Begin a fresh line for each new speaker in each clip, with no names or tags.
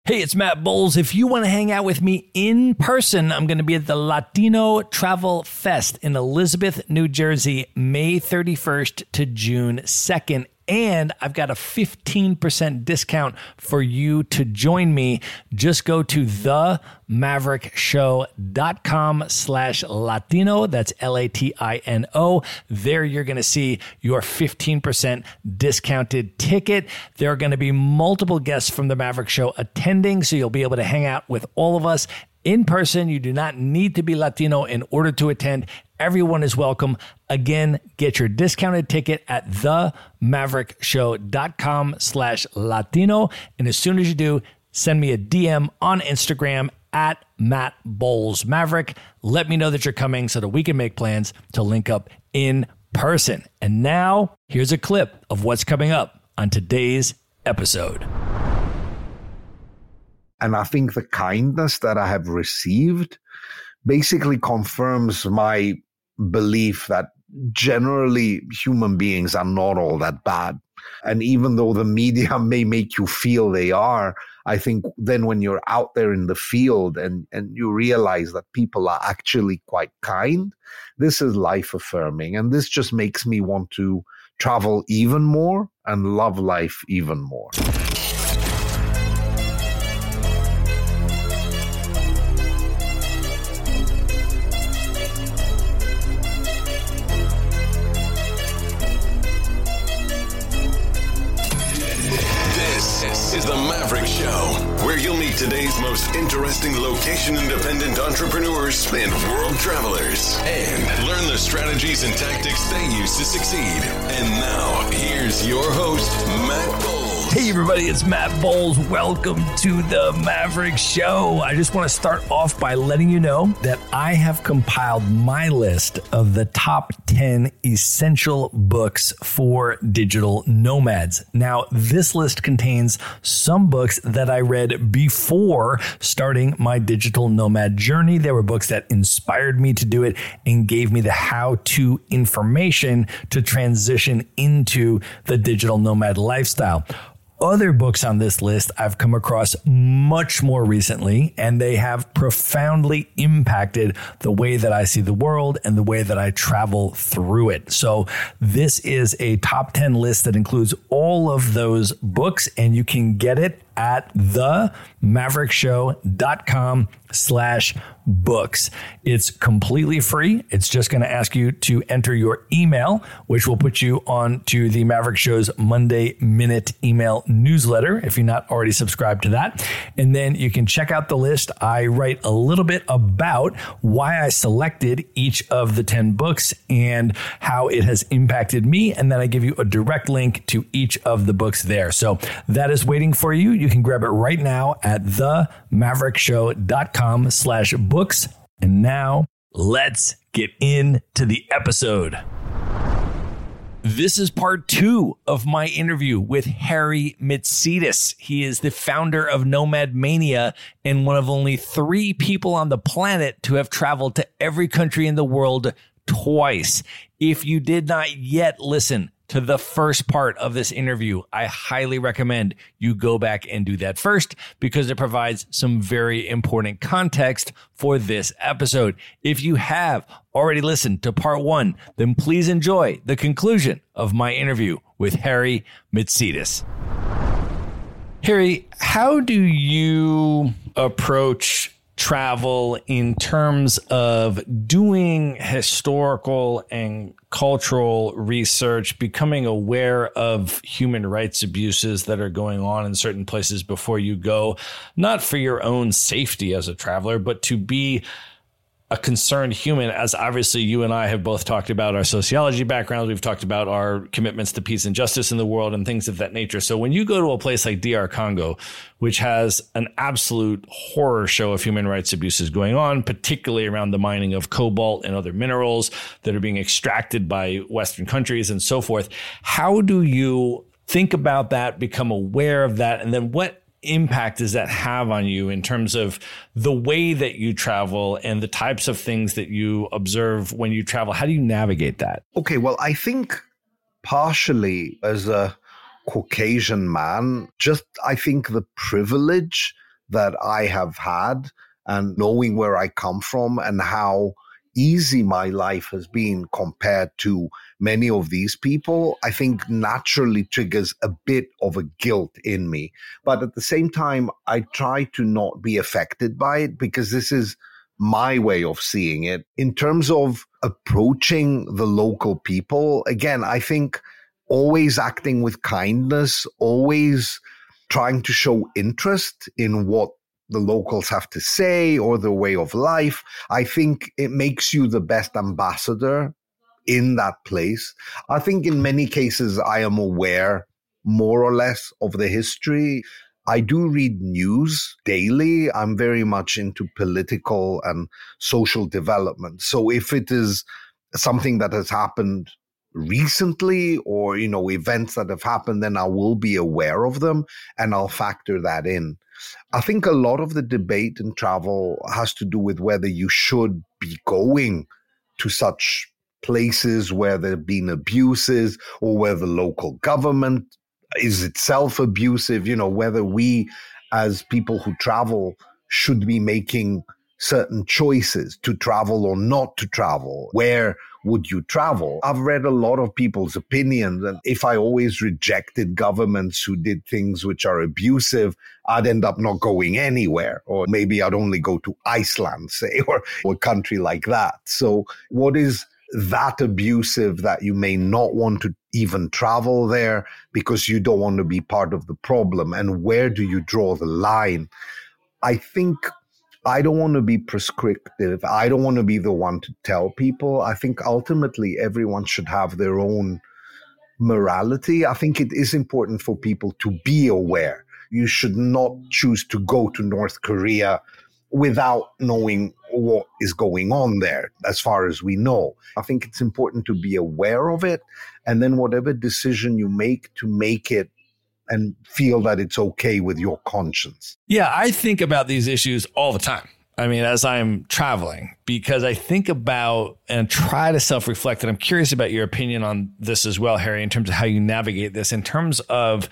Hey, it's Matt Bowles. If you want to hang out with me in person, I'm going to be at the Latino Travel Fest in Elizabeth, New Jersey, May 31st to June 2nd. And I've got a 15% discount for you to join me. Just go to themaverickshow.com/Latino. That's LATINO. There you're going to see your 15% discounted ticket. There are going to be multiple guests from the Maverick Show attending, so you'll be able to hang out with all of us in person. You do not need to be Latino in order to attend. Everyone is welcome. Again, get your discounted ticket at themaverickshow.com/Latino. And as soon as you do, send me a DM on Instagram at Matt Bowles Maverick. Let me know that you're coming so that we can make plans to link up in person. And now, here's a clip of what's coming up on today's episode.
And I think the kindness that I have received basically confirms my belief that generally human beings are not all that bad. And even though the media may make you feel they are, I think then when you're out there in the field and you realize that people are actually quite kind, this is life affirming. And this just makes me want to travel even more and love life even more.
This is the Maverick Show, where you'll meet today's most interesting location-independent entrepreneurs and world travelers, and learn the strategies and tactics they use to succeed. And now, here's your host, Matt Bowles.
Hey everybody, it's Matt Bowles. Welcome to the Maverick Show. I just want to start off by letting you know that I have compiled my list of the top 10 essential books for digital nomads. Now, this list contains some books that I read before starting my digital nomad journey. There were books that inspired me to do it and gave me the how-to information to transition into the digital nomad lifestyle. Other books on this list I've come across much more recently, and they have profoundly impacted the way that I see the world and the way that I travel through it. So this is a top 10 list that includes all of those books, and you can get it at themaverickshow.com/books. It's completely free. It's just going to ask you to enter your email, which will put you on to the Maverick Show's Monday Minute email newsletter if you're not already subscribed to that. And then you can check out the list. I write a little bit about why I selected each of the 10 books and how it has impacted me. And then I give you a direct link to each of the books there. So that is waiting for you. You can grab it right now at themaverickshow.com/books. And now let's get into the episode. This is part 2 of my interview with Harry Mitsidis. He is the founder of Nomad Mania and one of only 3 people on the planet to have traveled to every country in the world twice. If you did not yet listen to the first part of this interview, I highly recommend you go back and do that first because it provides some very important context for this episode. If you have already listened to part 1, then please enjoy the conclusion of my interview with Harry Mitsidis. Harry, how do you approach travel in terms of doing historical and cultural research, becoming aware of human rights abuses that are going on in certain places before you go, not for your own safety as a traveler, but to be a concerned human, as obviously you and I have both talked about our sociology backgrounds. We've talked about our commitments to peace and justice in the world and things of that nature. So when you go to a place like DR Congo, which has an absolute horror show of human rights abuses going on, particularly around the mining of cobalt and other minerals that are being extracted by Western countries and so forth, how do you think about that, become aware of that, and then what impact does that have on you in terms of the way that you travel and the types of things that you observe when you travel? How do you navigate that?
Okay, well, I think partially as a Caucasian man, just I think the privilege that I have had and knowing where I come from and how easy my life has been compared to many of these people, I think naturally triggers a bit of a guilt in me. But at the same time, I try to not be affected by it because this is my way of seeing it. In terms of approaching the local people, again, I think always acting with kindness, always trying to show interest in what the locals have to say or the way of life. I think it makes you the best ambassador in that place. I think in many cases I am aware more or less of the history. I do read news daily. I'm very much into political and social development. So if it is something that has happened recently or, events that have happened, then I will be aware of them and I'll factor that in. I think a lot of the debate in travel has to do with whether you should be going to such places where there have been abuses or where the local government is itself abusive, whether we as people who travel should be making certain choices to travel or not to travel. Where would you travel? I've read a lot of people's opinions, and if I always rejected governments who did things which are abusive, I'd end up not going anywhere, or maybe I'd only go to Iceland, say, or a country like that. So what is that abusive that you may not want to even travel there because you don't want to be part of the problem? And where do you draw the line? I think I don't want to be prescriptive. I don't want to be the one to tell people. I think ultimately everyone should have their own morality. I think it is important for people to be aware. You should not choose to go to North Korea without knowing what is going on there, as far as we know. I think it's important to be aware of it, and then whatever decision you make, to make it and feel that it's okay with your conscience.
Yeah, I think about these issues all the time. I mean, as I'm traveling, because I think about and try to self-reflect, and I'm curious about your opinion on this as well, Harry, in terms of how you navigate this, in terms of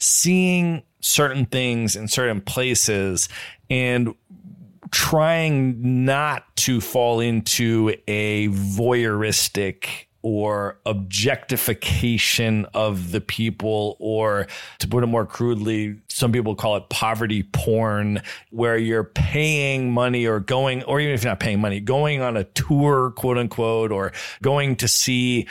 seeing certain things in certain places and trying not to fall into a voyeuristic or objectification of the people, or to put it more crudely, some people call it poverty porn, where you're paying money or going, or even if you're not paying money, going on a tour, quote unquote, or going to see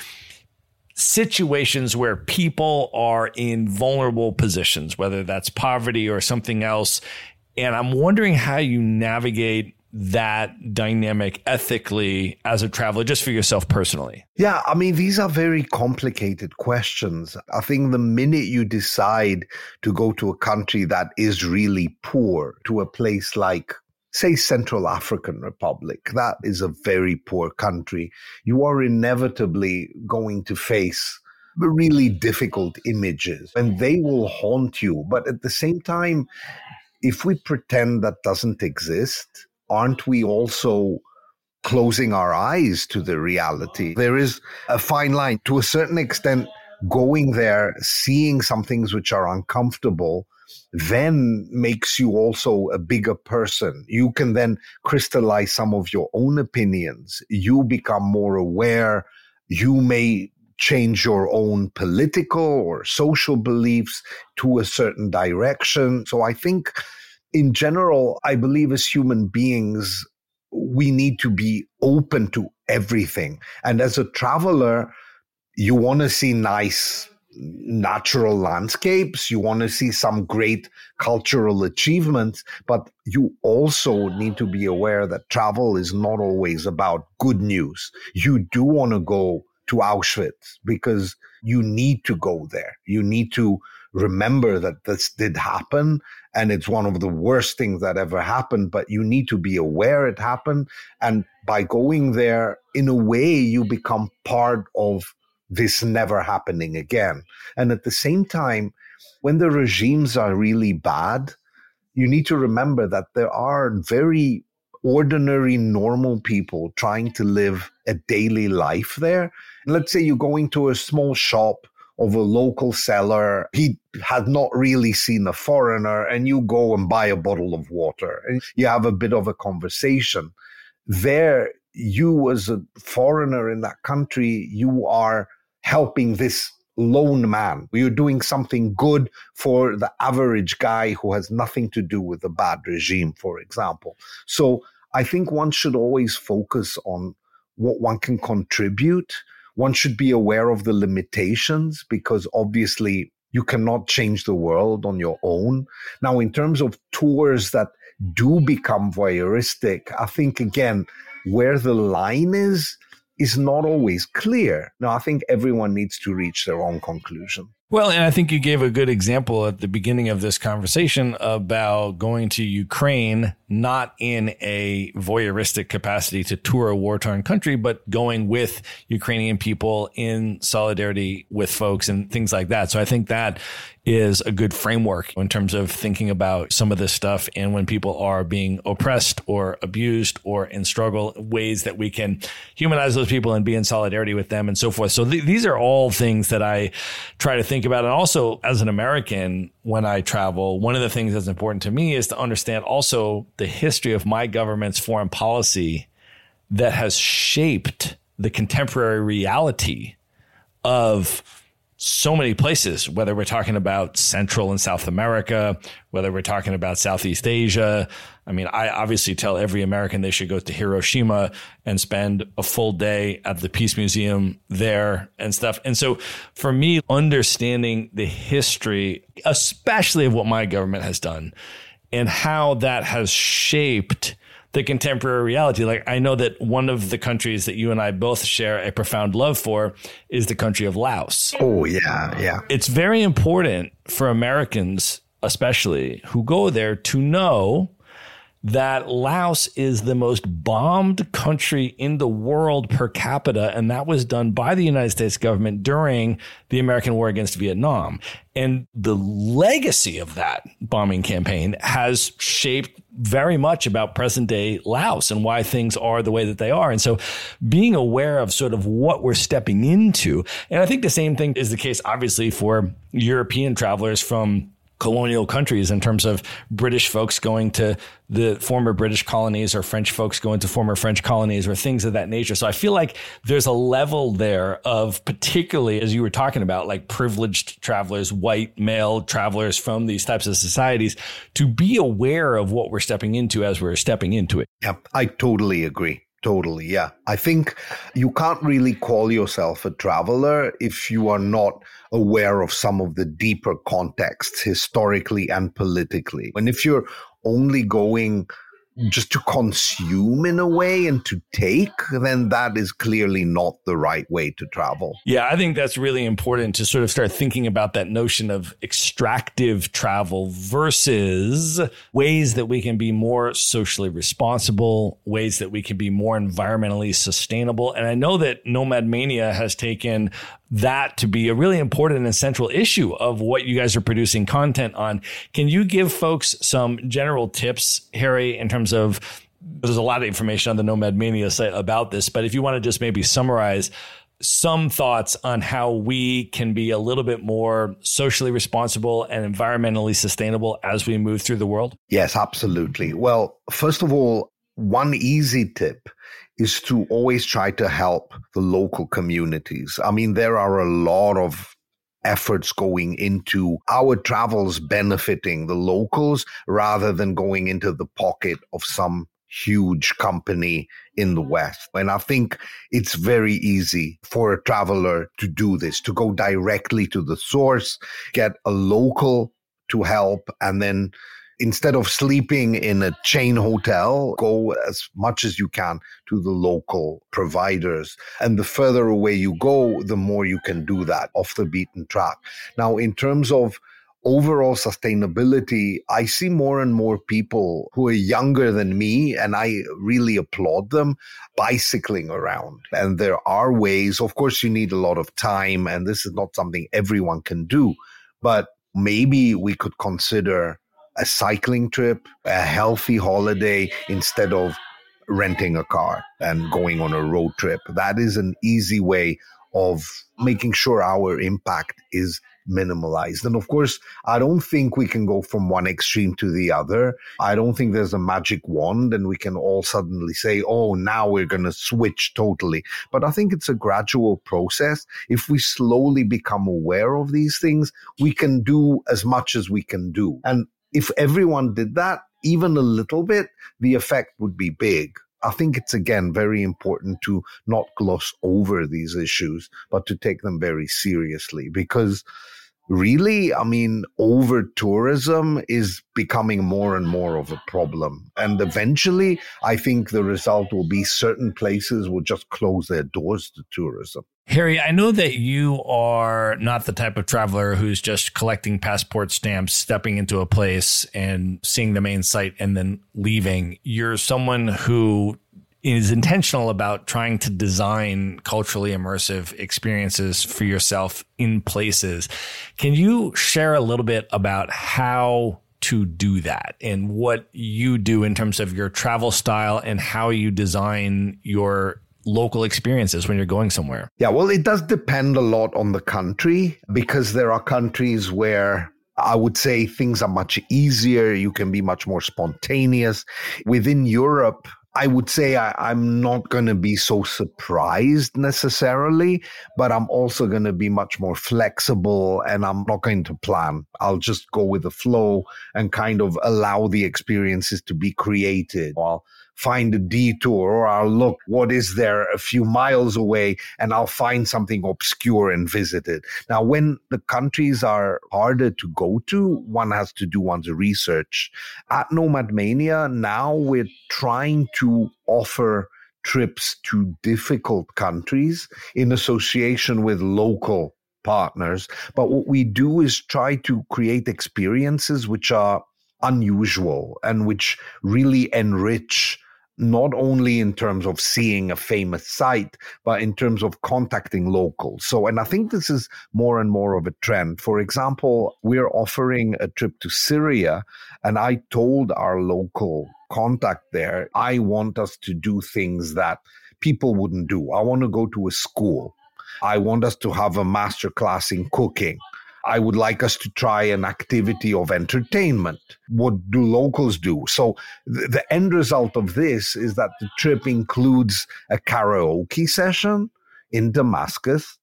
situations where people are in vulnerable positions, whether that's poverty or something else. And I'm wondering how you navigate that dynamic ethically as a traveler, just for yourself personally.
Yeah, I mean, these are very complicated questions. I think the minute you decide to go to a country that is really poor, to a place like, say, Central African Republic, that is a very poor country, you are inevitably going to face really difficult images, and they will haunt you. But at the same time, if we pretend that doesn't exist, aren't we also closing our eyes to the reality? There is a fine line. To a certain extent, going there, seeing some things which are uncomfortable, then makes you also a bigger person. You can then crystallize some of your own opinions. You become more aware. You may change your own political or social beliefs to a certain direction. So I think in general, I believe as human beings, we need to be open to everything. And as a traveler, you want to see nice natural landscapes. You want to see some great cultural achievements, but you also need to be aware that travel is not always about good news. You do want to go to Auschwitz because you need to go there. You need to remember that this did happen, and it's one of the worst things that ever happened, but you need to be aware it happened. And by going there, in a way, you become part of this never happening again. And at the same time, when the regimes are really bad, you need to remember that there are very ordinary, normal people trying to live a daily life there. And let's say you're going to a small shop of a local seller. He has not really seen a foreigner, and you go and buy a bottle of water and you have a bit of a conversation. There, you as a foreigner in that country, you are helping this lone man. You're doing something good for the average guy who has nothing to do with the bad regime, for example. So I think one should always focus on what one can contribute. One should be aware of the limitations, because obviously you cannot change the world on your own. Now, in terms of tours that do become voyeuristic, I think, again, where the line is not always clear. Now, I think everyone needs to reach their own conclusion.
Well, and I think you gave a good example at the beginning of this conversation about going to Ukraine, not in a voyeuristic capacity to tour a war-torn country, but going with Ukrainian people in solidarity with folks and things like that. So I think that is a good framework in terms of thinking about some of this stuff, and when people are being oppressed or abused or in struggle, ways that we can humanize those people and be in solidarity with them and so forth. So these are all things that I try to think about. And also, as an American, when I travel, one of the things that's important to me is to understand also the history of my government's foreign policy that has shaped the contemporary reality of so many places, whether we're talking about Central and South America, whether we're talking about Southeast Asia. I mean, I obviously tell every American they should go to Hiroshima and spend a full day at the Peace Museum there and stuff. And so for me, understanding the history, especially of what my government has done and how that has shaped the contemporary reality. Like, I know that one of the countries that you and I both share a profound love for is the country of Laos.
Oh, yeah, yeah.
It's very important for Americans, especially, who go there to know that Laos is the most bombed country in the world per capita, and that was done by the United States government during the American war against Vietnam. And the legacy of that bombing campaign has shaped very much about present day Laos and why things are the way that they are. And so being aware of sort of what we're stepping into, and I think the same thing is the case, obviously, for European travelers from colonial countries, in terms of British folks going to the former British colonies or French folks going to former French colonies or things of that nature. So I feel like there's a level there of, particularly as you were talking about, like privileged travelers, white male travelers from these types of societies, to be aware of what we're stepping into as we're stepping into it.
Yeah, I totally agree. Totally. Yeah. I think you can't really call yourself a traveler if you are not aware of some of the deeper contexts historically and politically. And if you're only going just to consume in a way and to take, then that is clearly not the right way to travel.
Yeah, I think that's really important to sort of start thinking about that notion of extractive travel versus ways that we can be more socially responsible, ways that we can be more environmentally sustainable. And I know that Nomad Mania has taken that to be a really important and central issue of what you guys are producing content on. Can you give folks some general tips, Harry, in terms of, there's a lot of information on the Nomad Mania site about this, but if you want to just maybe summarize some thoughts on how we can be a little bit more socially responsible and environmentally sustainable as we move through the world?
Yes, absolutely. Well, first of all, one easy tip is to always try to help the local communities. I mean, there are a lot of efforts going into our travels benefiting the locals rather than going into the pocket of some huge company in the West. And I think it's very easy for a traveler to do this, to go directly to the source, get a local to help, and then instead of sleeping in a chain hotel, go as much as you can to the local providers. And the further away you go, the more you can do that off the beaten track. Now, in terms of overall sustainability, I see more and more people who are younger than me, and I really applaud them, bicycling around. And there are ways, of course, you need a lot of time, and this is not something everyone can do, but maybe we could consider a cycling trip, a healthy holiday, instead of renting a car and going on a road trip. That is an easy way of making sure our impact is minimalized. And of course, I don't think we can go from one extreme to the other. I don't think there's a magic wand and we can all suddenly say, oh, now we're going to switch totally. But I think it's a gradual process. If we slowly become aware of these things, we can do as much as we can do. And if everyone did that, even a little bit, the effect would be big. I think it's, again, very important to not gloss over these issues, but to take them very seriously because really, I mean, over tourism is becoming more and more of a problem. And eventually, I think the result will be certain places will just close their doors to tourism.
Harry, I know that you are not the type of traveler who's just collecting passport stamps, stepping into a place and seeing the main site and then leaving. You're someone who is intentional about trying to design culturally immersive experiences for yourself in places. Can you share a little bit about how to do that and what you do in terms of your travel style and how you design your local experiences when you're going somewhere?
Yeah, well, it does depend a lot on the country because there are countries where I would say things are much easier. You can be much more spontaneous. Within Europe, I would say I'm not going to be so surprised necessarily, but I'm also going to be much more flexible and I'm not going to plan. I'll just go with the flow and kind of allow the experiences to be created. I'll find a detour or I'll look what is there a few miles away and I'll find something obscure and visit it. Now, when the countries are harder to go to, one has to do one's research. At Nomad Mania, now we're trying to offer trips to difficult countries in association with local partners. But what we do is try to create experiences which are unusual and which really enrich not only in terms of seeing a famous site, but in terms of contacting locals. So, and I think this is more and more of a trend. For example, we're offering a trip to Syria, and I told our local contact there, I want us to do things that people wouldn't do. I want to go to a school. I want us to have a masterclass in cooking. I would like us to try an activity of entertainment. What do locals do? So the end result of this is that the trip includes a karaoke session in Damascus.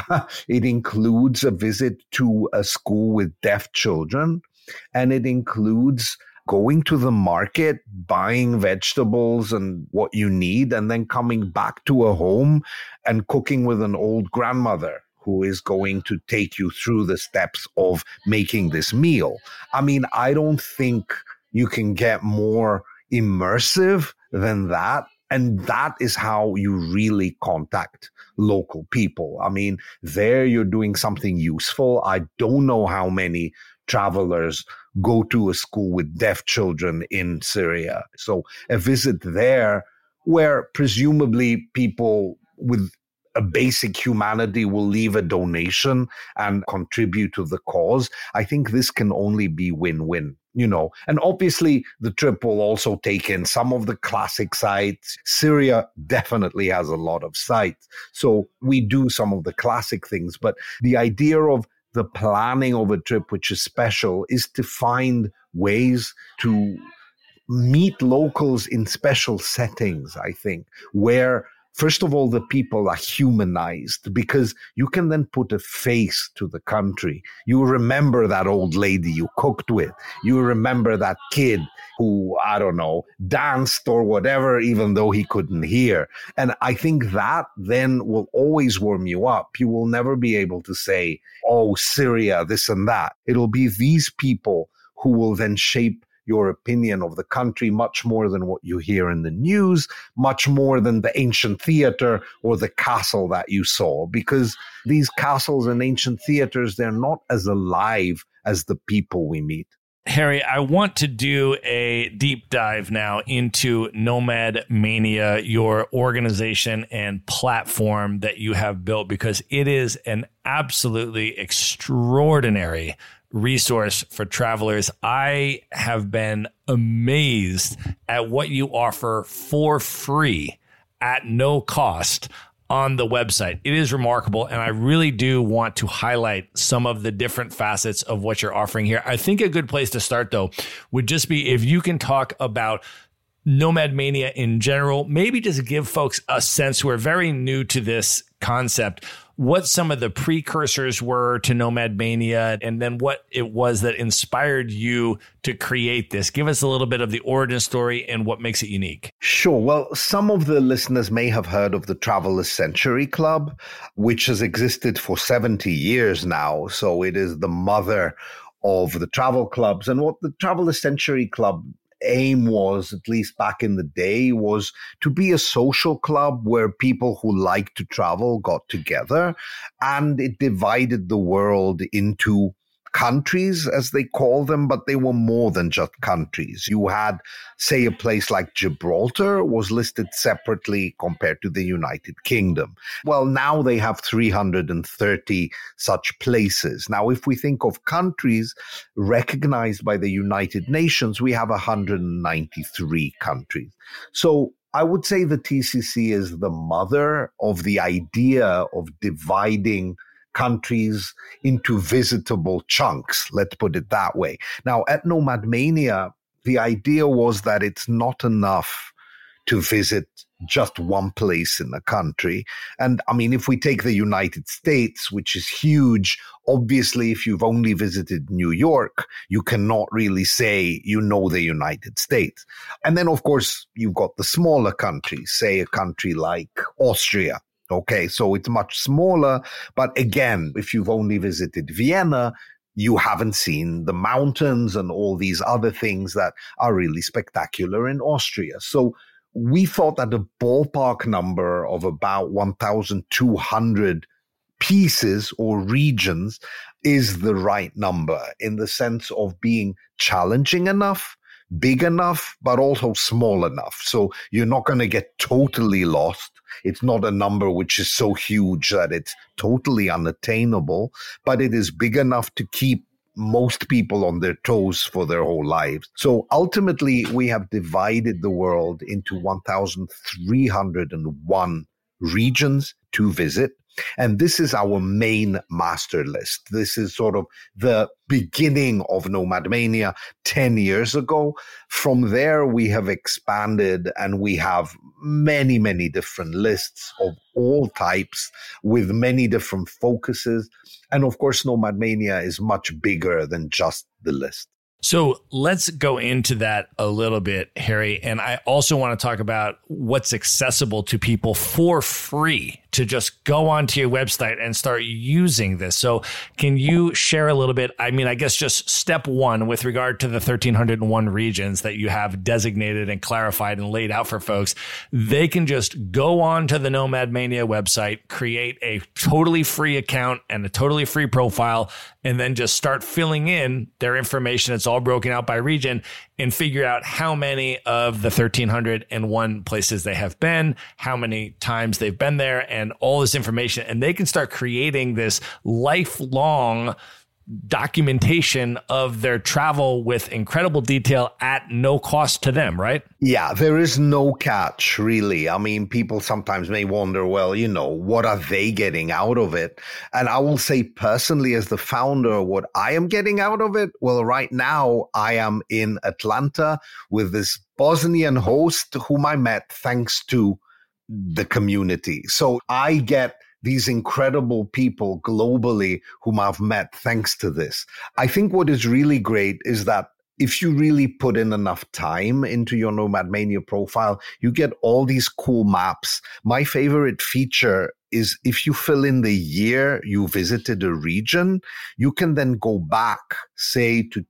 It includes a visit to a school with deaf children. And it includes going to the market, buying vegetables and what you need, and then coming back to a home and cooking with an old grandmother who is going to take you through the steps of making this meal. I mean, I don't think you can get more immersive than that. And that is how you really contact local people. I mean, there you're doing something useful. I don't know how many travelers go to a school with deaf children in Syria. So a visit there where presumably people with a basic humanity will leave a donation and contribute to the cause. I think this can only be win-win, you know. And obviously the trip will also take in some of the classic sites. Syria definitely has a lot of sites. So we do some of the classic things, but the idea of the planning of a trip which is special is to find ways to meet locals in special settings, I think, where first of all, the people are humanized because you can then put a face to the country. You remember that old lady you cooked with. You remember that kid who, I don't know, danced or whatever, even though he couldn't hear. And I think that then will always warm you up. You will never be able to say, oh, Syria, this and that. It'll be these people who will then shape your opinion of the country much more than what you hear in the news, much more than the ancient theater or the castle that you saw, because these castles and ancient theaters, they're not as alive as the people we meet.
Harry, I want to do a deep dive now into Nomad Mania, your organization and platform that you have built, because it is an absolutely extraordinary resource for travelers. I have been amazed at what you offer for free at no cost on the website. It is remarkable, and I really do want to highlight some of the different facets of what you're offering here. I think a good place to start, though, would just be if you can talk about Nomad Mania in general, maybe just give folks a sense who are very new to this concept, what some of the precursors were to Nomad Mania, and then what it was that inspired you to create this. Give us a little bit of the origin story and what makes it unique.
Sure. Well, some of the listeners may have heard of the Traveler's Century Club, which has existed for 70 years now. So it is the mother of the travel clubs. And what the Traveler's Century Club aim was, at least back in the day, was to be a social club where people who like to travel got together, and it divided the world into countries, as they call them, but they were more than just countries. You had, say, a place like Gibraltar was listed separately compared to the United Kingdom. Well, now they have 330 such places. Now, if we think of countries recognized by the United Nations, we have 193 countries. So I would say the TCC is the mother of the idea of dividing countries into visitable chunks, let's put it that way. Now, at Nomad Mania, the idea was that it's not enough to visit just one place in a country. And I mean, if we take the United States, which is huge, obviously, if you've only visited New York, you cannot really say you know the United States. And then, of course, you've got the smaller countries, say a country like Austria. Okay, so it's much smaller. But again, if you've only visited Vienna, you haven't seen the mountains and all these other things that are really spectacular in Austria. So we thought that a ballpark number of about 1,200 pieces or regions is the right number, in the sense of being challenging enough, big enough, but also small enough. So you're not going to get totally lost. It's not a number which is so huge that it's totally unattainable, but it is big enough to keep most people on their toes for their whole lives. So ultimately, we have divided the world into 1,301 regions to visit. And this is our main master list. This is sort of the beginning of Nomad Mania 10 years ago. From there, we have expanded, and we have many, many different lists of all types with many different focuses. And of course, Nomad Mania is much bigger than just the list.
So let's go into that a little bit, Harry. And I also want to talk about what's accessible to people for free to just go onto your website and start using this. So can you share a little bit? I mean, I guess just step one with regard to the 1,301 regions that you have designated and clarified and laid out for folks. They can just go on to the Nomad Mania website, create a totally free account and a totally free profile, and then just start filling in their information. It's all broken out by region, and figure out how many of the 1,301 places they have been, how many times they've been there, and all this information. And they can start creating this lifelong documentation of their travel with incredible detail at no cost to them, right?
Yeah, there is no catch, really. I mean, people sometimes may wonder, well, you know, what are they getting out of it? And I will say personally, as the founder, what I am getting out of it, well, right now I am in Atlanta with this Bosnian host whom I met thanks to the community. So I get these incredible people globally whom I've met thanks to this. I think what is really great is that if you really put in enough time into your Nomad Mania profile, you get all these cool maps. My favorite feature is if you fill in the year you visited a region, you can then go back, say, to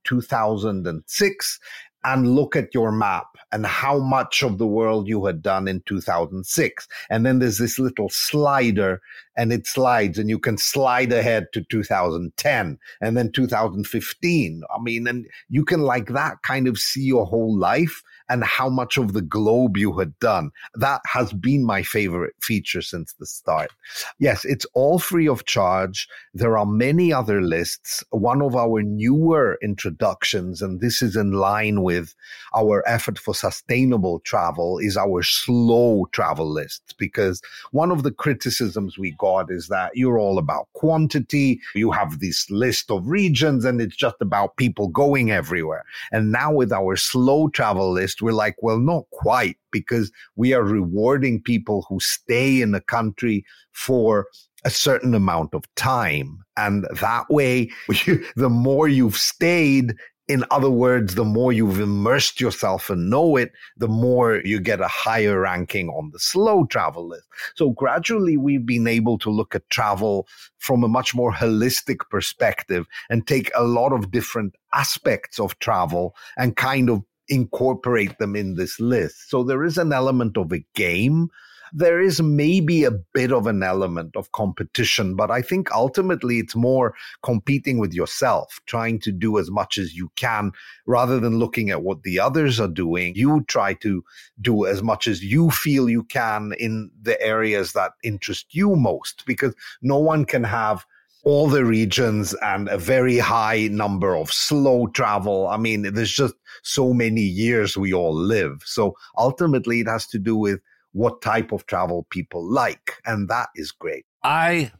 2006 and look at your map and how much of the world you had done in 2006. And then there's this little slider, and it slides, and you can slide ahead to 2010 and then 2015. I mean, and you can like that kind of see your whole life and how much of the globe you had done. That has been my favorite feature since the start. Yes, it's all free of charge. There are many other lists. One of our newer introductions, and this is in line with with our effort for sustainable travel is our slow travel lists, because one of the criticisms we got is that you're all about quantity. You have this list of regions and it's just about people going everywhere. And now with our slow travel list, we're like, well, not quite, because we are rewarding people who stay in a country for a certain amount of time. And that way, the more you've stayed, in other words, the more you've immersed yourself and know it, the more you get a higher ranking on the slow travel list. So gradually, we've been able to look at travel from a much more holistic perspective and take a lot of different aspects of travel and kind of incorporate them in this list. So there is an element of a game. There is maybe a bit of an element of competition, but I think ultimately it's more competing with yourself, trying to do as much as you can rather than looking at what the others are doing. You try to do as much as you feel you can in the areas that interest you most, because no one can have all the regions and a very high number of slow travel. I mean, there's just so many years we all live. So ultimately it has to do with what type of travel people like. And that is great.
I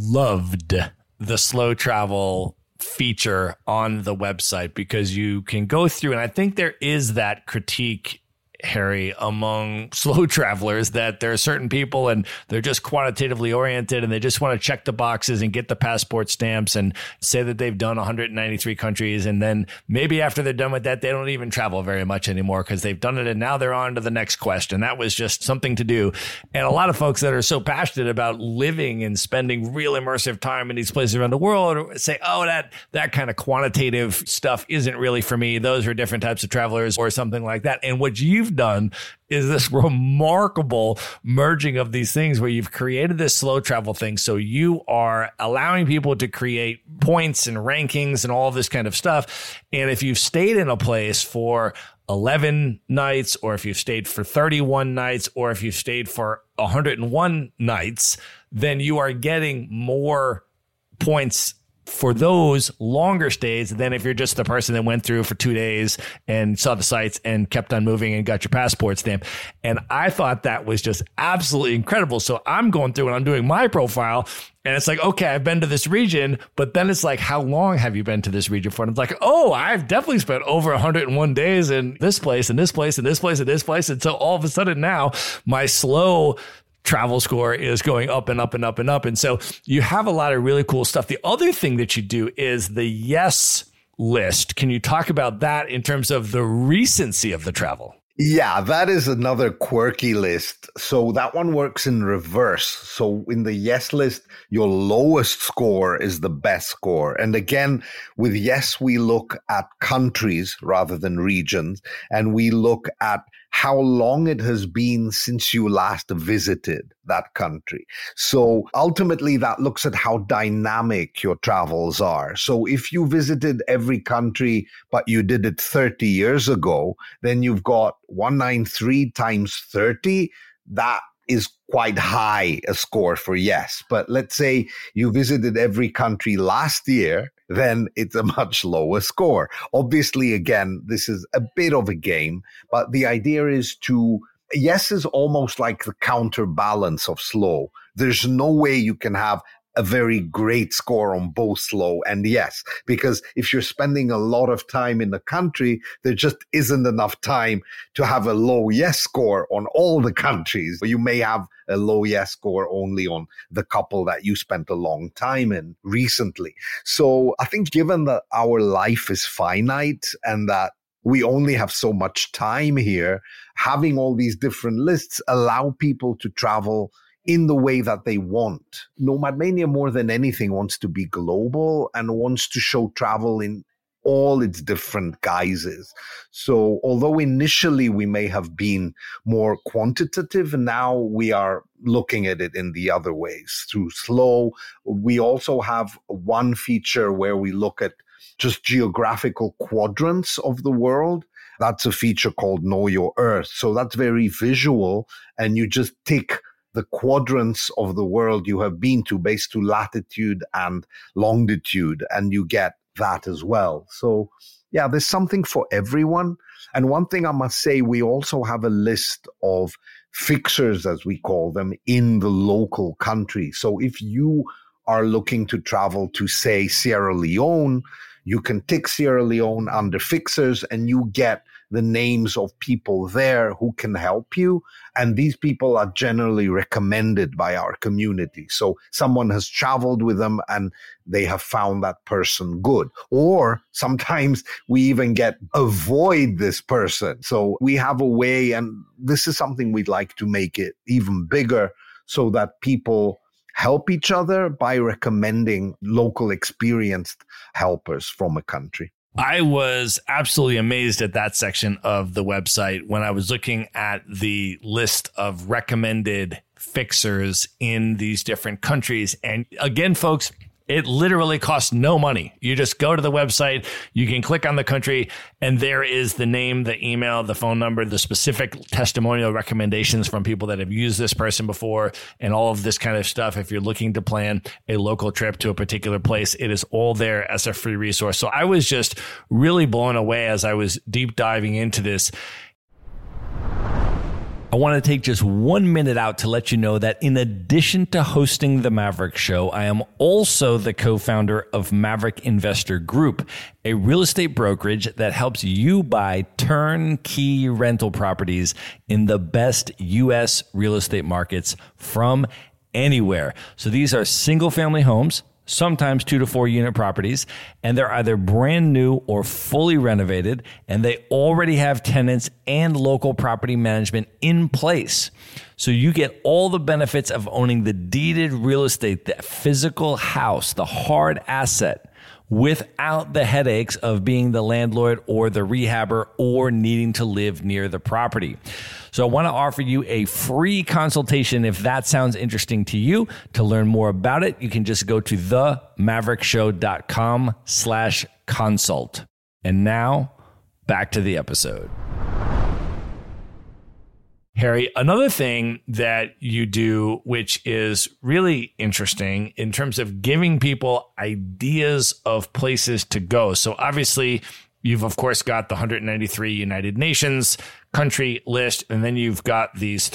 loved the slow travel feature on the website because you can go through, and I think there is that critique, Harry, among slow travelers, that there are certain people and they're just quantitatively oriented and they just want to check the boxes and get the passport stamps and say that they've done 193 countries. And then maybe after they're done with that, they don't even travel very much anymore because they've done it. And now they're on to the next quest. And that was just something to do. And a lot of folks that are so passionate about living and spending real immersive time in these places around the world say, oh, that kind of quantitative stuff isn't really for me. Those are different types of travelers or something like that. And what you've done is this remarkable merging of these things where you've created this slow travel thing. So you are allowing people to create points and rankings and all this kind of stuff. And if you've stayed in a place for 11 nights, or if you've stayed for 31 nights, or if you've stayed for 101 nights, then you are getting more points for those longer stays than if you're just the person that went through for 2 days and saw the sights and kept on moving and got your passport stamp. And I thought that was just absolutely incredible. So I'm going through and I'm doing my profile and it's like, okay, I've been to this region, but then it's like, how long have you been to this region for? And it's like, oh, I've definitely spent over 101 days in this place and this place and this place and this place. And so all of a sudden now my slow travel score is going up and up and up and up. And so you have a lot of really cool stuff. The other thing that you do is the yes list. Can you talk about that in terms of the recency of the travel?
Yeah, that is another quirky list. So that one works in reverse. So in the yes list, your lowest score is the best score. And again, with yes, we look at countries rather than regions, and we look at how long it has been since you last visited that country. So ultimately that looks at how dynamic your travels are. So if you visited every country, but you did it 30 years ago, then you've got 193 times 30. That is quite high a score for yes. But let's say you visited every country last year, then it's a much lower score. Obviously, again, this is a bit of a game, but the idea is yes is almost like the counterbalance of slow. There's no way you can have a very great score on both slow and yes, because if you're spending a lot of time in the country, there just isn't enough time to have a low yes score on all the countries. You may have a low yes score only on the couple that you spent a long time in recently. So I think given that our life is finite and that we only have so much time here, having all these different lists allow people to travel in the way that they want. Nomadmania, more than anything, wants to be global and wants to show travel in all its different guises. So although initially we may have been more quantitative, now we are looking at it in the other ways through slow. We also have one feature where we look at just geographical quadrants of the world. That's a feature called Know Your Earth. So that's very visual, and you just tick the quadrants of the world you have been to based to latitude and longitude, and you get that as well. So yeah, there's something for everyone. And one thing I must say, we also have a list of fixers, as we call them, in the local country. So if you are looking to travel to, say, Sierra Leone, you can tick Sierra Leone under fixers and you get the names of people there who can help you. And these people are generally recommended by our community. So someone has traveled with them and they have found that person good. Or sometimes we even get avoid this person. So we have a way, and this is something we'd like to make it even bigger so that people help each other by recommending local experienced helpers from a country.
I was absolutely amazed at that section of the website when I was looking at the list of recommended fixers in these different countries. And again, folks, it literally costs no money. You just go to the website, you can click on the country, and there is the name, the email, the phone number, the specific testimonial recommendations from people that have used this person before, and all of this kind of stuff. If you're looking to plan a local trip to a particular place, it is all there as a free resource. So I was just really blown away as I was deep diving into this. I want to take just 1 minute out to let you know that in addition to hosting the Maverick Show, I am also the co-founder of Maverick Investor Group, a real estate brokerage that helps you buy turnkey rental properties in the best U.S. real estate markets from anywhere. So these are single family homes, sometimes 2 to 4 unit properties, and they're either brand new or fully renovated, and they already have tenants and local property management in place. So you get all the benefits of owning the deeded real estate, the physical house, the hard asset, without the headaches of being the landlord or the rehabber or needing to live near the property. So I want to offer you a free consultation if that sounds interesting to you. To learn more about it, you can just go to themaverickshow.com/consult. And now back to the episode. Harry, another thing that you do, which is really interesting in terms of giving people ideas of places to go. So obviously, you've, of course, got the 193 United Nations country list, and then you've got these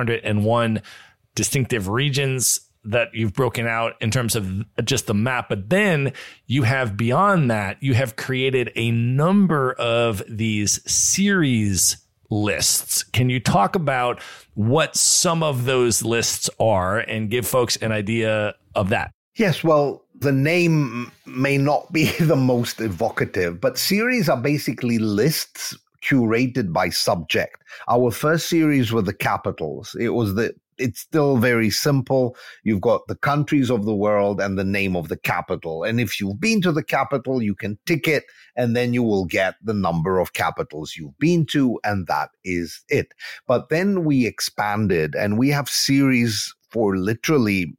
1,301 distinctive regions that you've broken out in terms of just the map. But then you have, beyond that, you have created a number of these series lists. Can you talk about what some of those lists are and give folks an idea of that?
Yes, well, the name may not be the most evocative, but series are basically lists curated by subject. Our first series were the capitals. It's still very simple. You've got the countries of the world and the name of the capital. And if you've been to the capital, you can tick it, and then you will get the number of capitals you've been to, and that is it. But then we expanded, and we have series for literally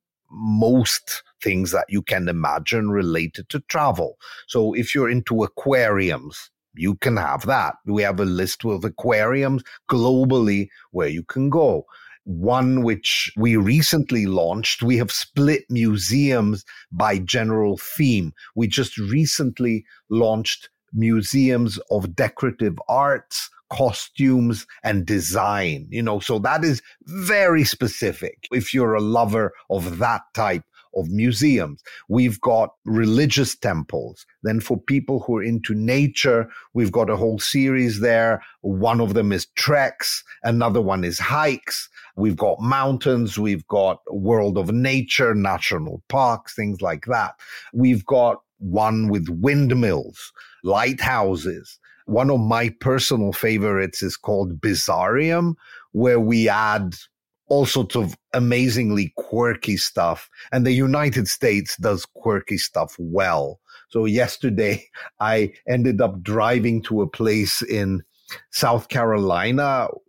most things that you can imagine related to travel. So if you're into aquariums, you can have that. We have a list of aquariums globally where you can go. One which we recently launched, we have split museums by general theme. We just recently launched museums of decorative arts, costumes, and design. So that is very specific if you're a lover of that type of museums. We've got religious temples. Then for people who are into nature, we've got a whole series there. One of them is treks. Another one is hikes. We've got mountains. We've got world of nature, national parks, things like that. We've got one with windmills, lighthouses. One of my personal favorites is called Bizarrium, where we add all sorts of amazingly quirky stuff. And the United States does quirky stuff well. So yesterday, I ended up driving to a place in South Carolina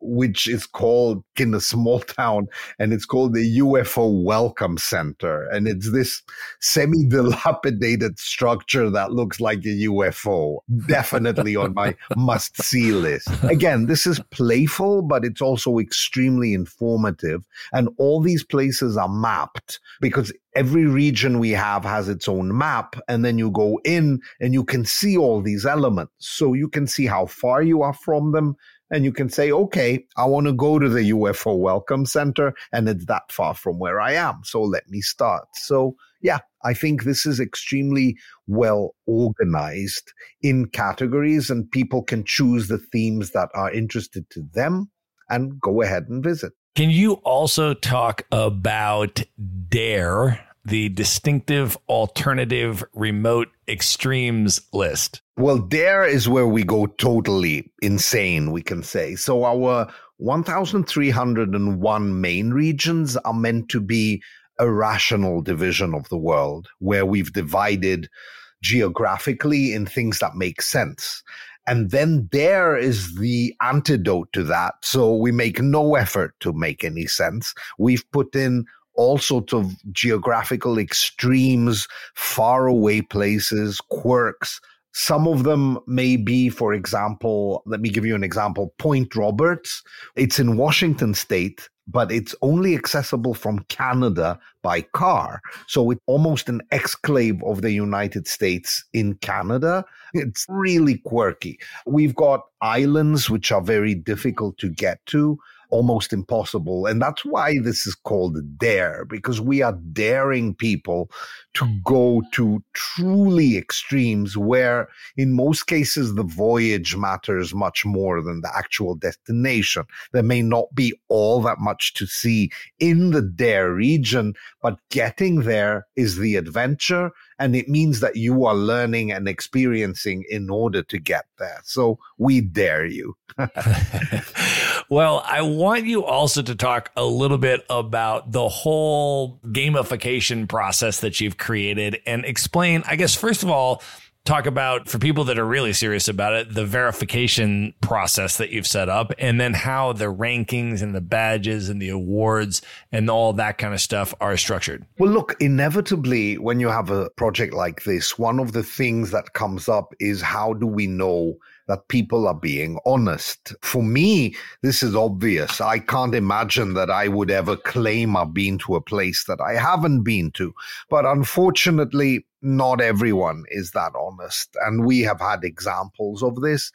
which is called in a small town, and it's called the UFO Welcome Center. And it's this semi-dilapidated structure that looks like a UFO, definitely on my must-see list. Again, this is playful, but it's also extremely informative. And all these places are mapped because every region we have has its own map, and then you go in and you can see all these elements. So you can see how far you are from them, and you can say, okay, I want to go to the UFO Welcome Center, and it's that far from where I am, so let me start. So yeah, I think this is extremely well organized in categories, and people can choose the themes that are interested to them and go ahead and visit.
Can you also talk about DARE, the Distinctive Alternative Remote Extremes list?
Well, DARE is where we go totally insane, we can say. So our 1,301 main regions are meant to be a rational division of the world, where we've divided geographically in things that make sense. And then DARE is the antidote to that. So we make no effort to make any sense. We've put in all sorts of geographical extremes, faraway places, quirks. Some of them may be, for example, let me give you an example, Point Roberts. It's in Washington State, but it's only accessible from Canada by car. So it's almost an exclave of the United States in Canada. It's really quirky. We've got islands which are very difficult to get to, almost impossible. And that's why this is called DARE, because we are daring people to go to truly extremes where in most cases the voyage matters much more than the actual destination. There may not be all that much to see in the DARE region, but getting there is the adventure, and it means that you are learning and experiencing in order to get there. So we dare you.
Well, I want you also to talk a little bit about the whole gamification process that you've created and explain, I guess, first of all, talk about, for people that are really serious about it, the verification process that you've set up, and then how the rankings and the badges and the awards and all that kind of stuff are structured.
Well, look, inevitably, when you have a project like this, one of the things that comes up is how do we know that people are being honest? For me, this is obvious. I can't imagine that I would ever claim I've been to a place that I haven't been to. But unfortunately, not everyone is that honest. And we have had examples of this.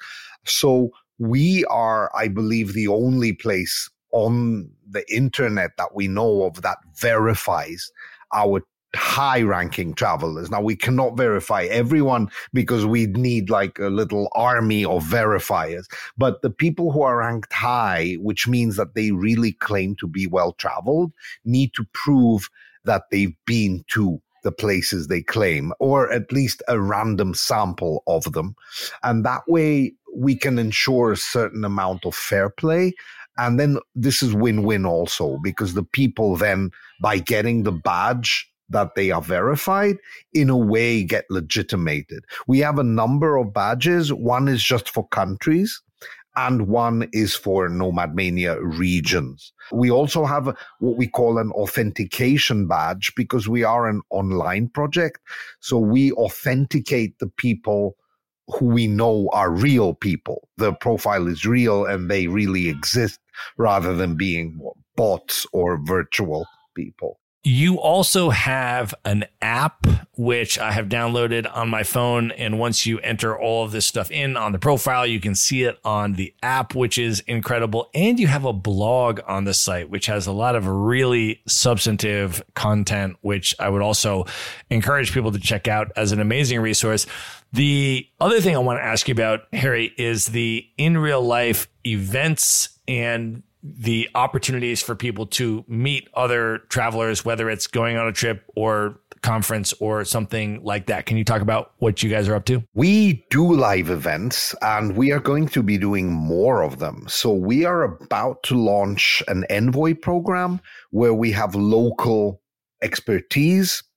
So we are, I believe, the only place on the internet that we know of that verifies our high-ranking travelers. Now, we cannot verify everyone because we need like a little army of verifiers. But the people who are ranked high, which means that they really claim to be well-traveled, need to prove that they've been to the places they claim, or at least a random sample of them. And that way we can ensure a certain amount of fair play. And then this is win-win also, because the people then, by getting the badge that they are verified, in a way get legitimated. We have a number of badges. One is just for countries, and one is for Nomad Mania regions. We also have what we call an authentication badge, because we are an online project. So we authenticate the people who we know are real people. The profile is real and they really exist, rather than being bots or virtual people.
You also have an app, which I have downloaded on my phone. And once you enter all of this stuff in on the profile, you can see it on the app, which is incredible. And you have a blog on the site, which has a lot of really substantive content, which I would also encourage people to check out as an amazing resource. The other thing I want to ask you about, Harry, is the in real life events and the opportunities for people to meet other travelers, whether it's going on a trip or conference or something like that. Can you talk about what you guys are up to?
We do live events, and we are going to be doing more of them. So we are about to launch an Envoy program where we have local expertise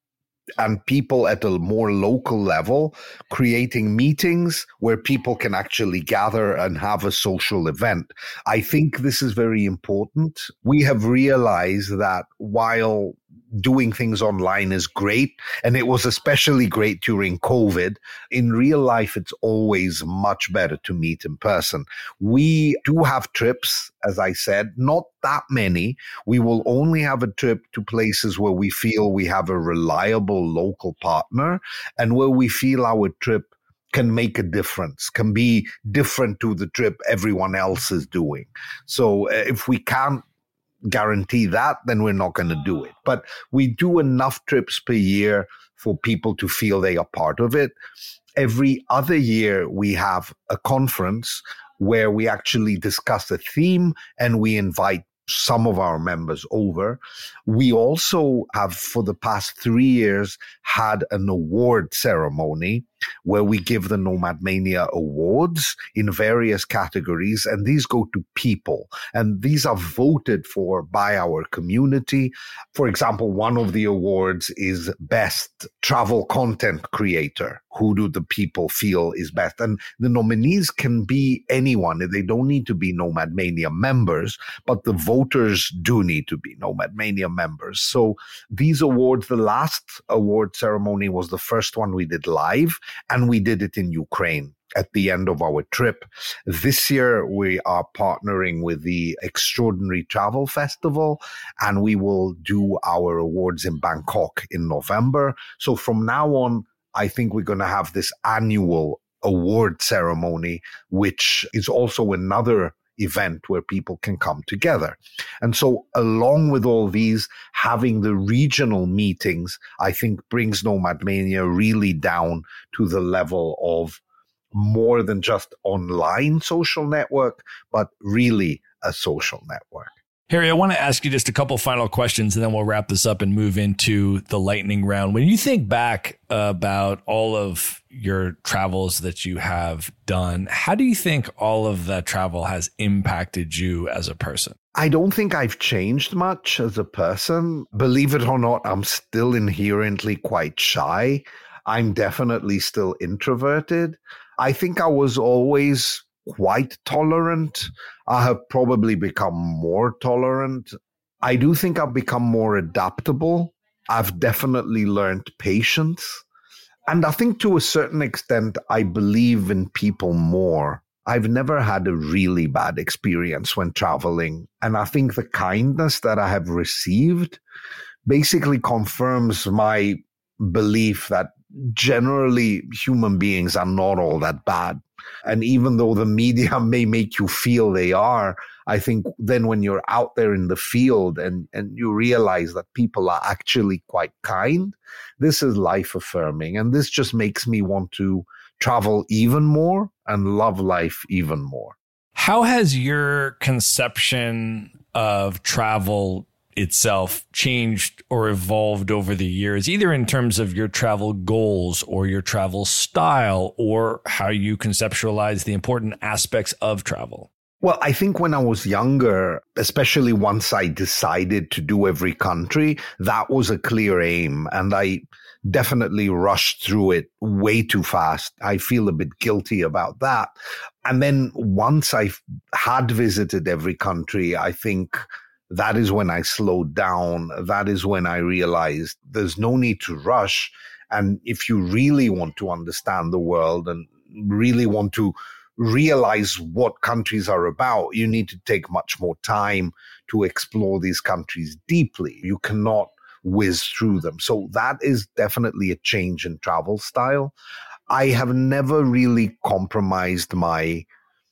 and people at a more local level, creating meetings where people can actually gather and have a social event. I think this is very important. We have realized that while doing things online is great, and it was especially great during COVID, in real life, it's always much better to meet in person. We do have trips, as I said, not that many. We will only have a trip to places where we feel we have a reliable local partner and where we feel our trip can make a difference, can be different to the trip everyone else is doing. So if we can't guarantee that, then we're not going to do it. But we do enough trips per year for people to feel they are part of it. Every other year, we have a conference where we actually discuss a theme and we invite some of our members over. We also have, for the past 3 years, had an award ceremony where we give the Nomadmania Awards in various categories, and these go to people, and these are voted for by our community. For example, one of the awards is Best Travel Content Creator. Who do the people feel is best? And the nominees can be anyone. They don't need to be Nomadmania members, but the voters do need to be Nomadmania members. So these awards, the last award ceremony was the first one we did live, and we did it in Ukraine at the end of our trip. This year, we are partnering with the Extraordinary Travel Festival, and we will do our awards in Bangkok in November. So from now on, I think we're going to have this annual award ceremony, which is also another event where people can come together. And so along with all these, having the regional meetings, I think brings Nomadmania really down to the level of more than just online social network, but really a social network.
Harry, I want to ask you just a couple final questions, and then we'll wrap this up and move into the lightning round. When you think back about all of your travels that you have done, how do you think all of that travel has impacted you as a person?
I don't think I've changed much as a person. Believe it or not, I'm still inherently quite shy. I'm definitely still introverted. I think I was always quite tolerant. I have probably become more tolerant. I do think I've become more adaptable. I've definitely learned patience. And I think to a certain extent, I believe in people more. I've never had a really bad experience when traveling. And I think the kindness that I have received basically confirms my belief that generally human beings are not all that bad. And even though the media may make you feel they are, I think then when you're out there in the field and you realize that people are actually quite kind, this is life affirming. And this just makes me want to travel even more and love life even more.
How has your conception of travel itself changed or evolved over the years, either in terms of your travel goals or your travel style or how you conceptualize the important aspects of travel?
Well, I think when I was younger, especially once I decided to do every country, that was a clear aim. And I definitely rushed through it way too fast. I feel a bit guilty about that. And then once I had visited every country, I think that is when I slowed down. That is when I realized there's no need to rush. And if you really want to understand the world and really want to realize what countries are about, you need to take much more time to explore these countries deeply. You cannot whiz through them. So that is definitely a change in travel style. I have never really compromised my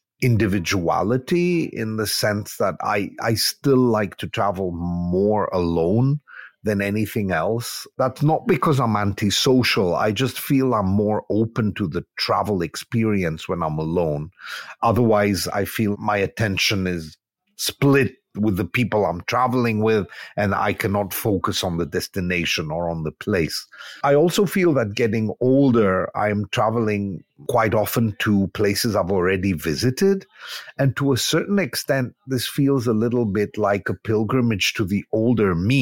individuality in the sense that I still like to travel more alone than anything else. That's not because I'm antisocial. I just feel I'm more open to the travel experience when I'm alone. Otherwise, I feel my attention is split with the people I'm traveling with, and I cannot focus on the destination or on the place. I also feel that getting older, I'm traveling quite often to places I've already visited. And to a certain extent, this feels a little bit like a pilgrimage to the older me.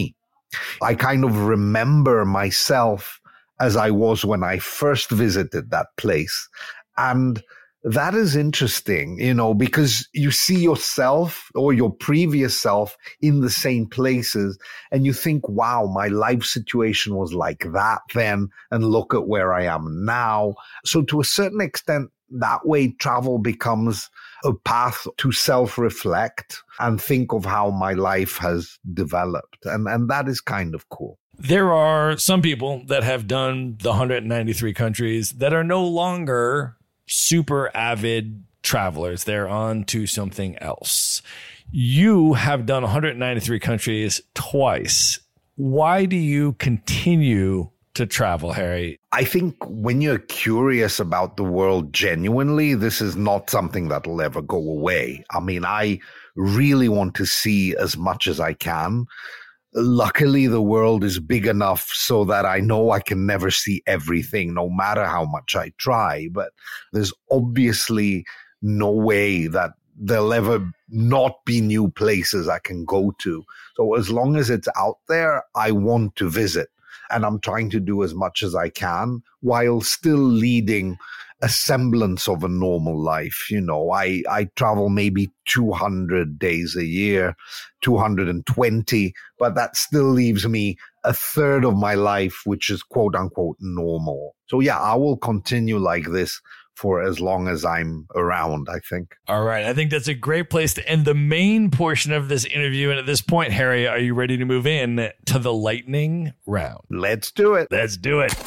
I kind of remember myself as I was when I first visited that place. And that is interesting, because you see yourself or your previous self in the same places and you think, wow, my life situation was like that then, and look at where I am now. So to a certain extent, that way travel becomes a path to self-reflect and think of how my life has developed. And that is kind of cool.
There are some people that have done the 193 countries that are no longer super avid travelers. They're on to something else. You have done 193 countries twice. Why do you continue to travel, Harry?
I think when you're curious about the world genuinely, this is not something that'll ever go away. I mean, I really want to see as much as I can. Luckily, the world is big enough so that I know I can never see everything, no matter how much I try. But there's obviously no way that there'll ever not be new places I can go to. So as long as it's out there, I want to visit. And I'm trying to do as much as I can while still leading a semblance of a normal life. I travel maybe 200 days a year, 220, but that still leaves me a third of my life, which is quote unquote normal. So yeah, I will continue like this for as long as I'm around, I think.
All right. I think that's a great place to end the main portion of this interview. And at this point, Harry, are you ready to move in to the lightning round?
Let's do it.
Let's do it.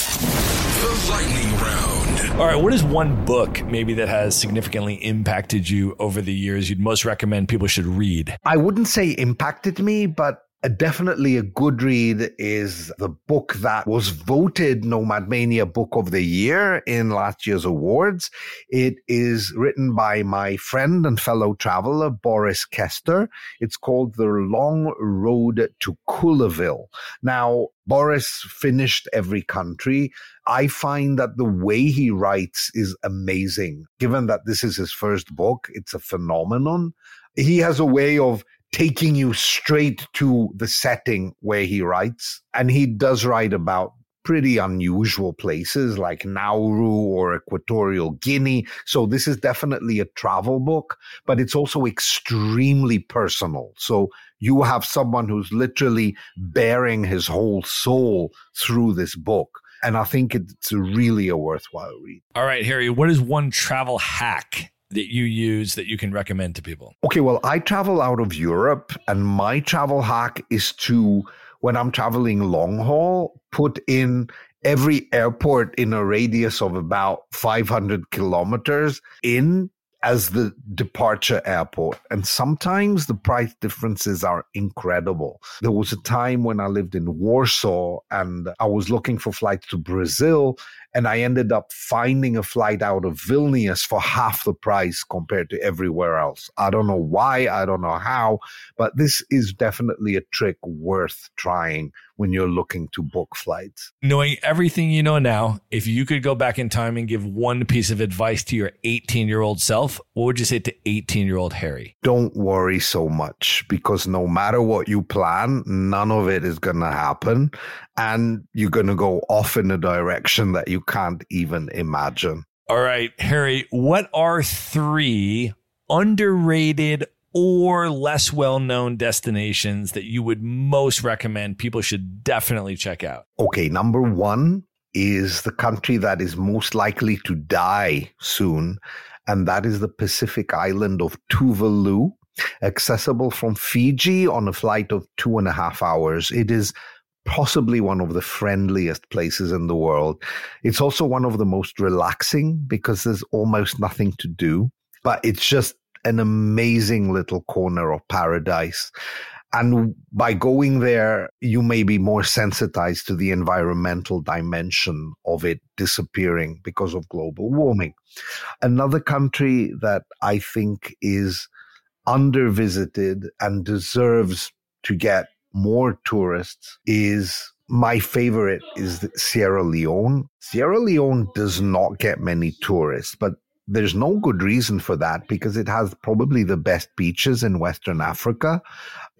The lightning round.
All right. What is one book maybe that has significantly impacted you over the years you'd most recommend people should read?
I wouldn't say impacted me, but definitely a good read is the book that was voted Nomadmania Book of the Year in last year's awards. It is written by my friend and fellow traveler, Boris Kester. It's called The Long Road to Kulaville. Now, Boris finished every country. I find that the way he writes is amazing. Given that this is his first book, it's a phenomenon. He has a way of taking you straight to the setting where he writes. And he does write about pretty unusual places like Nauru or Equatorial Guinea. So this is definitely a travel book, but it's also extremely personal. So you have someone who's literally bearing his whole soul through this book. And I think it's really a worthwhile read.
All right, Harry, what is one travel hack that you use that you can recommend to people?
Okay, well, I travel out of Europe, and my travel hack is to, when I'm traveling long haul, put in every airport in a radius of about 500 kilometers in as the departure airport. And sometimes the price differences are incredible. There was a time when I lived in Warsaw and I was looking for flights to Brazil, and I ended up finding a flight out of Vilnius for half the price compared to everywhere else. I don't know why, I don't know how, but this is definitely a trick worth trying when you're looking to book flights.
Knowing everything you know now, if you could go back in time and give one piece of advice to your 18-year-old self, what would you say to 18-year-old Harry?
Don't worry so much, because no matter what you plan, none of it is going to happen. And you're going to go off in a direction that you can't even imagine.
All right, Harry, what are 3 underrated or less well-known destinations that you would most recommend people should definitely check out?
Okay, number 1 is the country that is most likely to die soon, and that is the Pacific island of Tuvalu, accessible from Fiji on a flight of 2.5 hours. It is possibly one of the friendliest places in the world. It's also one of the most relaxing because there's almost nothing to do, but it's just an amazing little corner of paradise. And by going there, you may be more sensitized to the environmental dimension of it disappearing because of global warming. Another country that I think is undervisited and deserves to get more tourists is, my favorite is Sierra Leone. Sierra Leone does not get many tourists, but there's no good reason for that because it has probably the best beaches in Western Africa.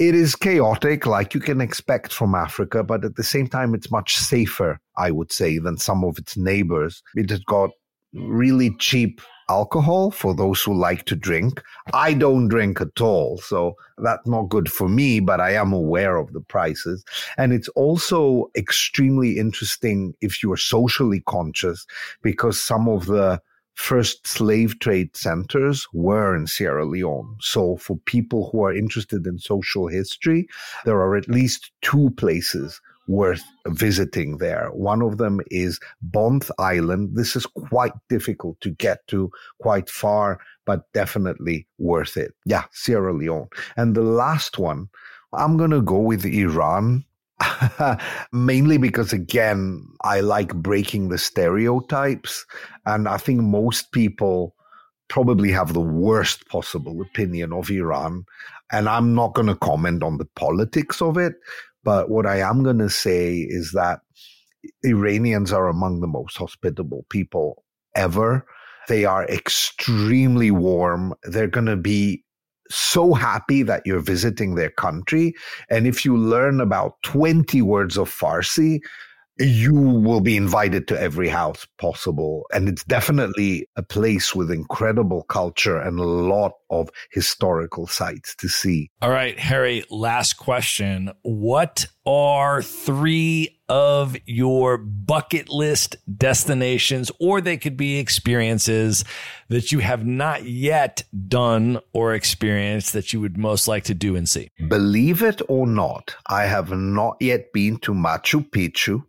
It is chaotic, like you can expect from Africa, but at the same time, it's much safer, I would say, than some of its neighbors. It has got really cheap alcohol for those who like to drink. I don't drink at all, so that's not good for me, but I am aware of the prices. And it's also extremely interesting if you are socially conscious, because some of the first slave trade centers were in Sierra Leone. So for people who are interested in social history, there are at least two places worth visiting there. One of them is Bonth Island. This is quite difficult to get to, quite far, but definitely worth it. Yeah, Sierra Leone. And the last one, I'm going to go with Iran. Mainly because, again, I like breaking the stereotypes. And I think most people probably have the worst possible opinion of Iran. And I'm not going to comment on the politics of it. But what I am going to say is that Iranians are among the most hospitable people ever. They are extremely warm. They're going to be so happy that you're visiting their country. And if you learn about 20 words of Farsi, you will be invited to every house possible. And it's definitely a place with incredible culture and a lot of historical sites to see.
All right, Harry, last question. What are 3 of your bucket list destinations, or they could be experiences that you have not yet done or experienced that you would most like to do and see?
Believe it or not, I have not yet been to Machu Picchu.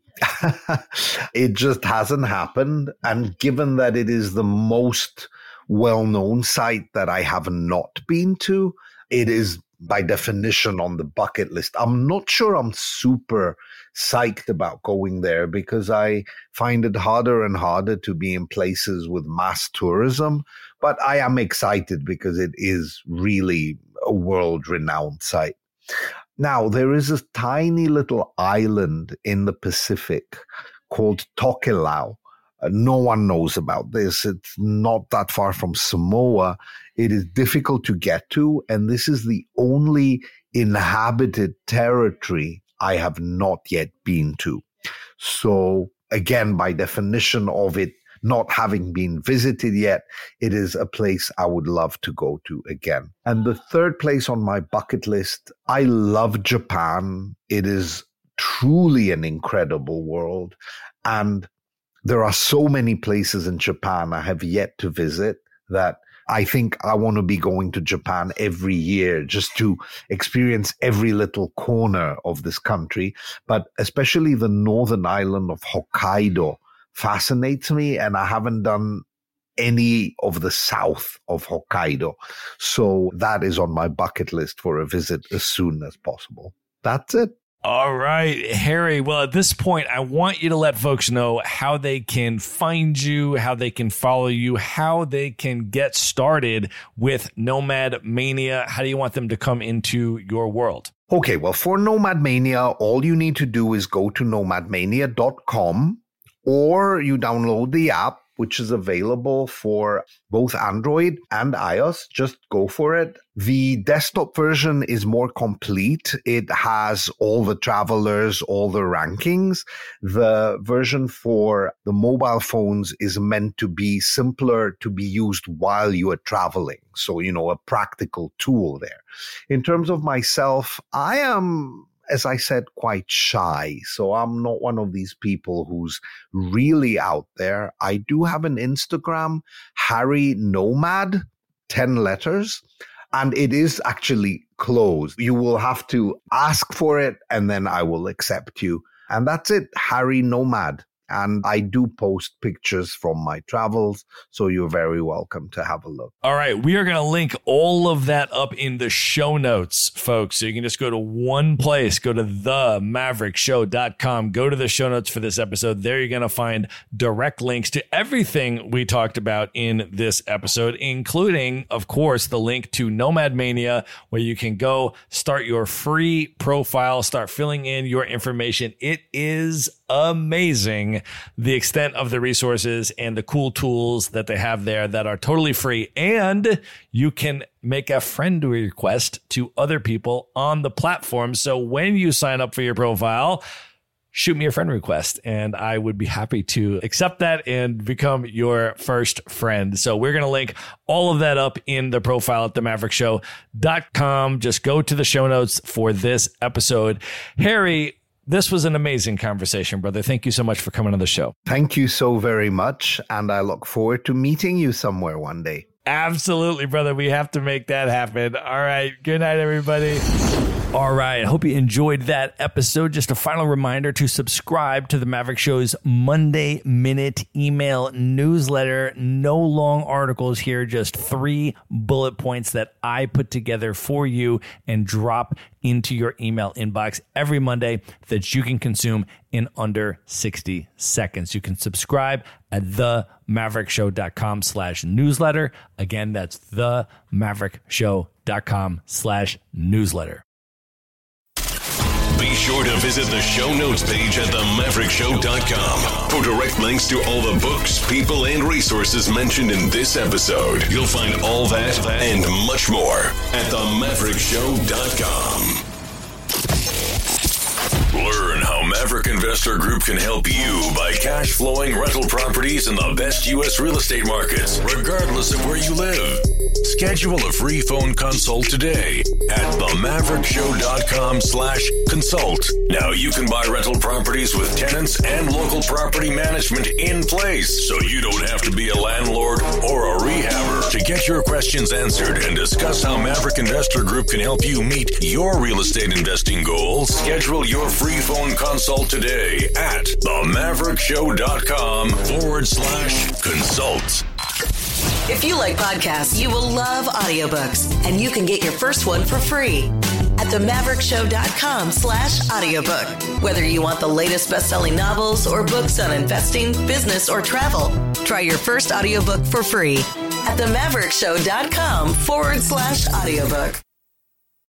It just hasn't happened. And given that it is the most well-known site that I have not been to, it is by definition on the bucket list. I'm not sure I'm super psyched about going there because I find it harder and harder to be in places with mass tourism. But I am excited because it is really a world-renowned site. Now, there is a tiny little island in the Pacific called Tokelau. No one knows about this. It's not that far from Samoa. It is difficult to get to, and this is the only inhabited territory I have not yet been to. So, again, by definition of it not having been visited yet, it is a place I would love to go to again. And the third place on my bucket list, I love Japan. It is truly an incredible world. And there are so many places in Japan I have yet to visit that I think I want to be going to Japan every year just to experience every little corner of this country. But especially the northern island of Hokkaido fascinates me, and I haven't done any of the south of Hokkaido. So that is on my bucket list for a visit as soon as possible. That's it.
All right, Harry. Well, at this point, I want you to let folks know how they can find you, how they can follow you, how they can get started with Nomad Mania. How do you want them to come into your world?
Okay, well, for Nomad Mania, all you need to do is go to nomadmania.com, or you download the app, which is available for both Android and iOS. Just go for it. The desktop version is more complete. It has all the travelers, all the rankings. The version for the mobile phones is meant to be simpler to be used while you are traveling. So, a practical tool there. In terms of myself, I am, as I said, quite shy. So I'm not one of these people who's really out there. I do have an Instagram, Harry Nomad, 10 letters, and it is actually closed. You will have to ask for it, and then I will accept you. And that's it, Harry Nomad. And I do post pictures from my travels, so you're very welcome to have a look.
All right, we are going to link all of that up in the show notes, folks. So you can just go to one place, go to themaverickshow.com, go to the show notes for this episode. There you're going to find direct links to everything we talked about in this episode, including, of course, the link to Nomad Mania, where you can go start your free profile, start filling in your information. It is amazing, the extent of the resources and the cool tools that they have there that are totally free. And you can make a friend request to other people on the platform. So when you sign up for your profile, shoot me a friend request and I would be happy to accept that and become your first friend. So we're going to link all of that up in the profile at themaverickshow.com. Just go to the show notes for this episode. Harry, this was an amazing conversation, brother. Thank you so much for coming on the show.
Thank you so very much. And I look forward to meeting you somewhere one day.
Absolutely, brother. We have to make that happen. All right. Good night, everybody. All right. I hope you enjoyed that episode. Just a final reminder to subscribe to the Maverick Show's Monday Minute email newsletter. No long articles here, just 3 bullet points that I put together for you and drop into your email inbox every Monday that you can consume in under 60 seconds. You can subscribe at themaverickshow.com/newsletter. Again, that's themaverickshow.com/newsletter.
Be sure to visit the show notes page at themaverickshow.com for direct links to all the books, people, and resources mentioned in this episode. You'll find all that and much more at themaverickshow.com. Learn how Maverick Investor Group can help you buy cash flowing rental properties in the best U.S. real estate markets, regardless of where you live. Schedule a free phone consult today at themaverickshow.com/consult. Now you can buy rental properties with tenants and local property management in place, so you don't have to be a landlord or a rehabber. To get your questions answered and discuss how Maverick Investor Group can help you meet your real estate investing goals, schedule your free phone consult today at themaverickshow.com/consult.
If you like podcasts, you will love audiobooks, and you can get your first one for free at themaverickshow.com/audiobook. Whether you want the latest best-selling novels or books on investing, business, or travel, try your first audiobook for free at themaverickshow.com/audiobook.